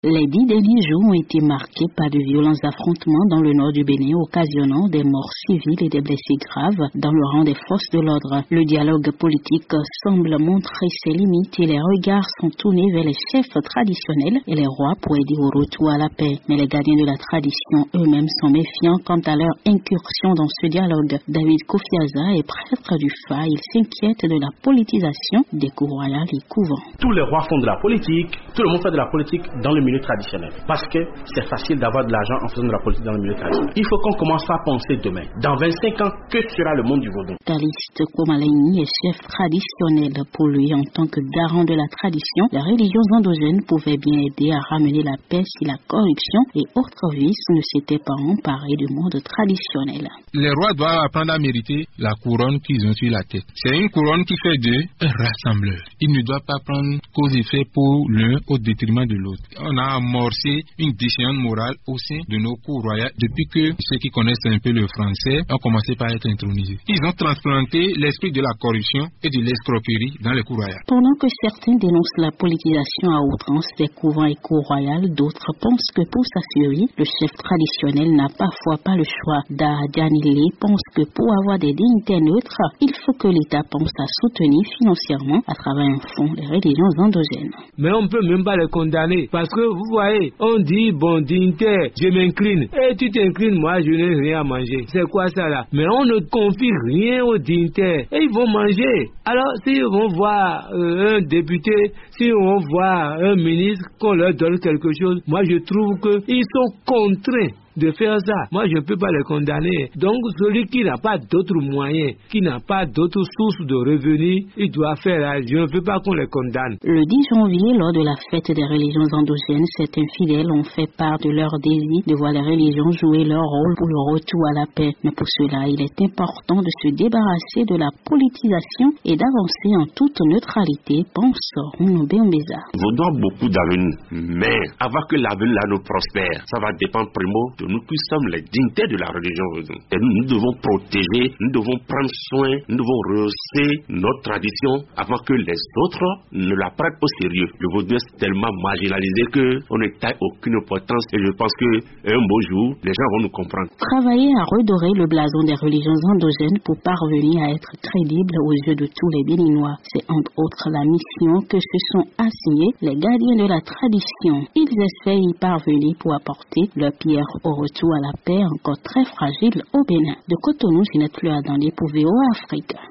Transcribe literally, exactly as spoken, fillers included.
Les dix derniers jours ont été marqués par de violents affrontements dans le nord du Bénin, occasionnant des morts civiles et des blessés graves dans le rang des forces de l'ordre. Le dialogue politique semble montrer ses limites et les regards sont tournés vers les chefs traditionnels et les rois pour aider au retour à la paix. Mais les gardiens de la tradition eux-mêmes sont méfiants quant à leur incursion dans ce dialogue. David Kofiaza est prêtre du F A. Il s'inquiète de la politisation des cours royales et couvents. Tous les rois font de la politique, tout le monde fait de la politique dans le milieu traditionnel. Parce que c'est facile d'avoir de l'argent en faisant de la politique dans le milieu traditionnel. Il faut qu'on commence à penser demain. Dans vingt-cinq ans, que sera le monde du vaudou? Caliste Komalaini est chef traditionnel. Pour lui, en tant que garant de la tradition, les religions endogènes pouvaient bien aider à ramener la paix si la corruption et autres vices ne s'étaient pas emparés du monde traditionnel. Les rois doivent apprendre à mériter la couronne qu'ils ont sur la tête. C'est une couronne qui fait d'eux un rassembleur. Ils ne doivent pas prendre cause et effet pour l'un au détriment de l'autre. On a amorcé une décision morale au sein de nos cours royales depuis que ceux qui connaissent un peu le français ont commencé par être intronisés. Ils ont transplanté l'esprit de la corruption et de l'escroquerie dans les cours royales. Pendant que certains dénoncent la politisation à outrance des couvents et cours royales, d'autres pensent que pour sa survie, le chef traditionnel n'a parfois pas le choix. Dadianile pense que pour avoir des dignités neutres, il faut que l'État pense à soutenir financièrement à travers un fonds les religions endogènes. Mais on ne peut même pas les condamner parce que vous voyez, on dit bon dignitaire, je m'incline. Et tu t'inclines, moi je n'ai rien à manger. C'est quoi ça là? Mais on ne confie rien aux dignitaires. Et ils vont manger. Alors s'ils vont voir euh, un député, s'ils vont voir un ministre, qu'on leur donne quelque chose, moi je trouve qu'ils sont contraints de faire ça. Moi, je ne peux pas les condamner. Donc, celui qui n'a pas d'autres moyens, qui n'a pas d'autres sources de revenus, il doit faire. Je ne veux pas qu'on les condamne. Le dix janvier, lors de la fête des religions endogènes, certains fidèles ont fait part de leur désir de voir les religions jouer leur rôle pour le retour à la paix. Mais pour cela, il est important de se débarrasser de la politisation et d'avancer en toute neutralité, pense Rounoubé Mbeza. Vous donnez beaucoup d'avenir, mais avant que l'avenir là nous prospère, ça va dépendre primo de nous qui sommes les dignitaires de la religion. Et nous, nous devons protéger, nous devons prendre soin, nous devons rehausser notre tradition avant que les autres ne la prennent au sérieux. Le vaudou est tellement marginalisé qu'on ne taille aucune importance et je pense qu'un beau jour, les gens vont nous comprendre. Travailler à redorer le blason des religions endogènes pour parvenir à être crédible aux yeux de tous les Béninois. C'est entre autres la mission que se sont assignés les gardiens de la tradition. Ils essaient d'y parvenir pour apporter leur pierre au retour à la paix encore très fragile au Bénin. De Cotonou, Ginette Luadandé pour V O A Afrique.